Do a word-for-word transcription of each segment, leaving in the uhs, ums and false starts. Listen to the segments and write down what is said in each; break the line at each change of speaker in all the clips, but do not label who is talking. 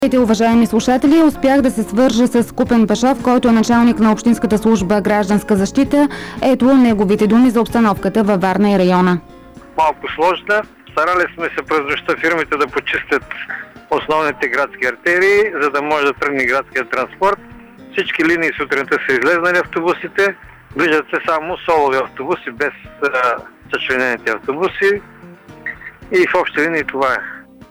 Уважаеми слушатели, успях да се свържа с Купен Пашов, който е началник на Общинската служба гражданска защита. Ето неговите думи за обстановката във Варна и района.
Малко сложна. Старали сме се през нощта фирмите да почистят основните градски артерии, за да може да тръгне градския транспорт. Всички линии сутринта са излезнали автобусите. Движат се само солови автобуси, без съчленените автобуси. И в общи линии това е.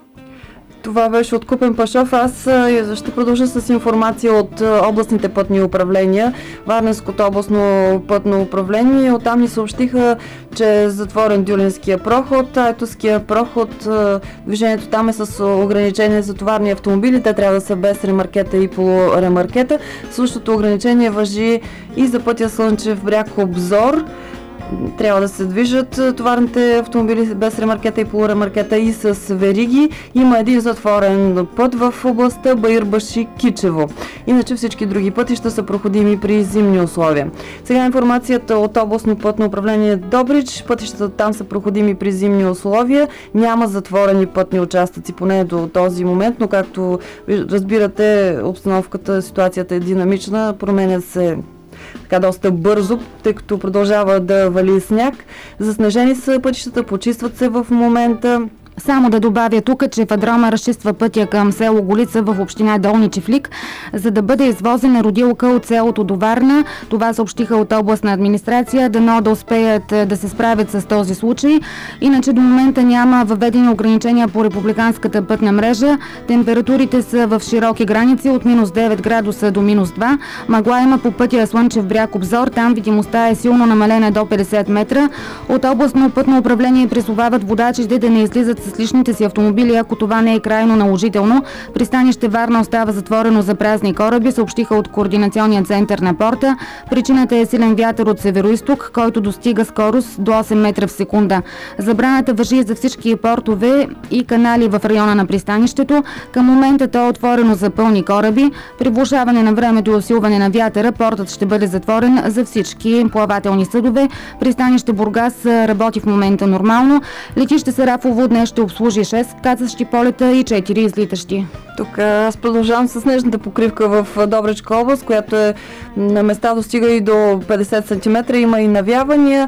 Това беше от Купен Пашов. Аз ще продължа с информация от областните пътни управления. Варненското областно пътно управление. Оттам ни съобщиха, че е затворен Дюлинския проход. Айтоския проход, движението там е с ограничение за товарни автомобили. Те трябва да са без ремаркета и полуремаркета. Същото ограничение важи и за пътя Слънчев бряг Обзор. Трябва да се движат товарните автомобили без ремаркета и полуремаркета и с вериги. Има един затворен път в областта Баирбаши-Кичево. Иначе всички други пътища са проходими при зимни условия. Сега информацията от областно пътно управление Добрич. Пътищата там са проходими при зимни условия. Няма затворени пътни участъци, поне до този момент, но както разбирате, обстановката, ситуацията е динамична, променя се така доста бързо, тъй като продължава да вали сняг. Заснежени са пътищата, почистват се в момента.
Само да добавя тук, че Фадрома разчиства пътя към село Голица в община Долни Чифлик, за да бъде извозена родилка от селото до Варна. Това съобщиха от областна администрация, дано да успеят да се справят с този случай. Иначе до момента няма въведени ограничения по републиканската пътна мрежа. Температурите са в широки граници от минус девет градуса до минус два. Мъгла има по пътя Слънчев бряг Обзор. Там видимостта е силно намалена до петдесет метра. От областно пътно управление призовават водачите да не излизат с личните си автомобили, ако това не е крайно наложително. Пристанище Варна остава затворено за празни кораби, съобщиха от координационния център на порта. Причината е силен вятър от североизток, който достига скорост до осем метра в секунда. Забраната важи за всички портове и канали в района на пристанището. Към момента то е отворено за пълни кораби. При влошаване на времето и усилване на вятъра, портът ще бъде затворен за всички плавателни съдове. Пристанище Бургас работи в момента нормално. Летище Сарафово днес ще обслужи шест кацащи полета и четири излитащи.
Тук аз продължавам с снежната покривка в Добричка област, която е на места достига и до петдесет сантиметра, има и навявания.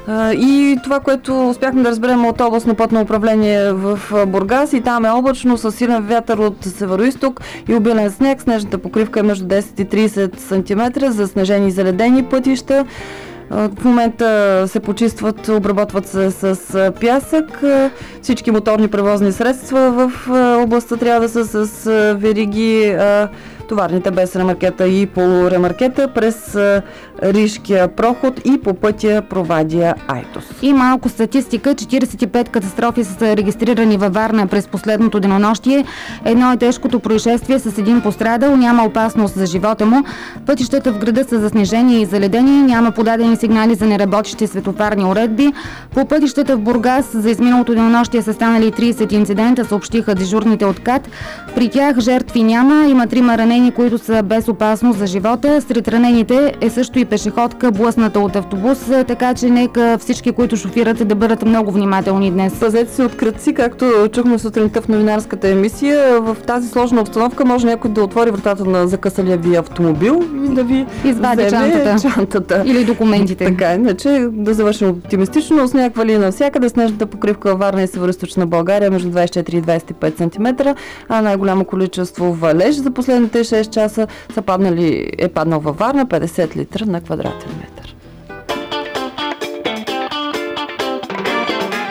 И това, което успяхме да разберем от областно пътно управление в Бургас, и там е облачно с силен вятър от североизток и обилен снег. Снежната покривка е между десет и тридесет сантиметра за снежени и заледени пътища. В момента се почистват, обработват се с пясък. Всички моторни превозни средства в областта трябва да са с вериги, товарните без ремаркета и полуремаркета през Ришкия проход и по пътя Провадия Айтос.
И малко статистика. четиридесет и пет катастрофи са регистрирани във Варна през последното денонощие. Едно е тежкото происшествие с един пострадал. Няма опасност за живота му. Пътищата в града са заснежени и заледени. Няма подадени сигнали за неработещи светофарни уредби. По пътищата в Бургас за изминалото денонощие са станали тридесет инцидента, съобщиха дежурните от КАТ. При тях жертви няма. Има трима ранени, които са без опасност за живота. Сред ранените е също и пешеходка, блъсната от автобус, така че нека всички, които шофират, да бъдат много внимателни днес.
Пазете се от крадци, както чухме сутринта в новинарската емисия. В тази сложна обстановка може някой да отвори вратата на закъсалия ви автомобил и да ви
извади чантата.
чантата.
Или документите.
Така, иначе да завършим оптимистично. Сняг вали навсякъде. Снежната покривка във Варна и Североизточна България между двадесет и четири и двадесет и пет сантиметра, а най-голямо количество валеж за последните шест часа са паднали, е паднал във Варна петдесет литра на квадратен метър.